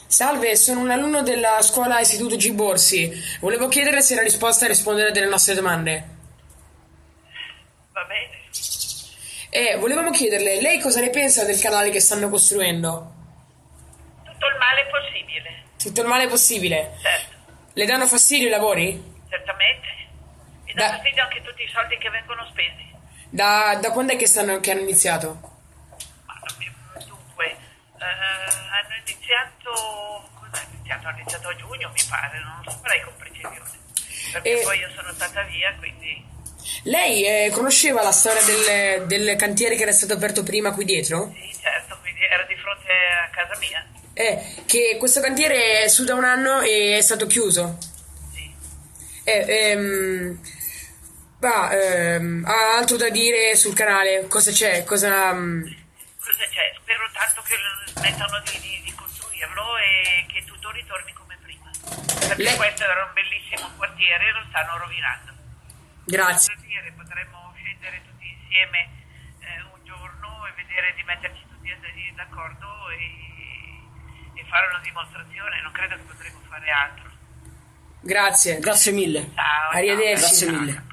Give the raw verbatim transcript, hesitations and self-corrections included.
Salve, sono un alunno della scuola Istituto G. Borsi. Volevo chiedere se era disposta a rispondere delle nostre domande. Va bene. E volevamo chiederle, lei cosa ne pensa del canale che stanno costruendo? Tutto il male possibile. Tutto il male possibile. Certo, Le danno fastidio i lavori? certamente. Mi dà Da, fastidio anche tutti i soldi che vengono spesi. da, da quando è che, stanno, che hanno iniziato? Ma non mi- dunque, eh, hanno iniziato... Cosa hanno iniziato? Hanno iniziato a giugno, mi pare, non lo saprei con precisione. Perché E poi io sono stata via, quindi... lei eh, conosceva la storia del, del cantiere che era stato aperto prima qui dietro? Sì, certo, quindi era di fronte a casa mia. Eh, che questo cantiere è su da un anno e è stato chiuso. Sì. Eh, ehm, va, ehm, ha altro da dire sul canale? Cosa c'è? Cosa... mm, Cosa c'è? Spero tanto che smettano di, di- di costruirlo e che tutto ritorni come prima. Perché lei... questo era un bellissimo quartiere e lo stanno rovinando. Grazie. Per dire, potremmo scendere tutti insieme eh, un giorno e vedere di metterci tutti d'accordo e, e fare una dimostrazione. Non credo che potremo fare altro. Grazie. Grazie mille. Ciao, ciao. Arrivederci. Grazie mille.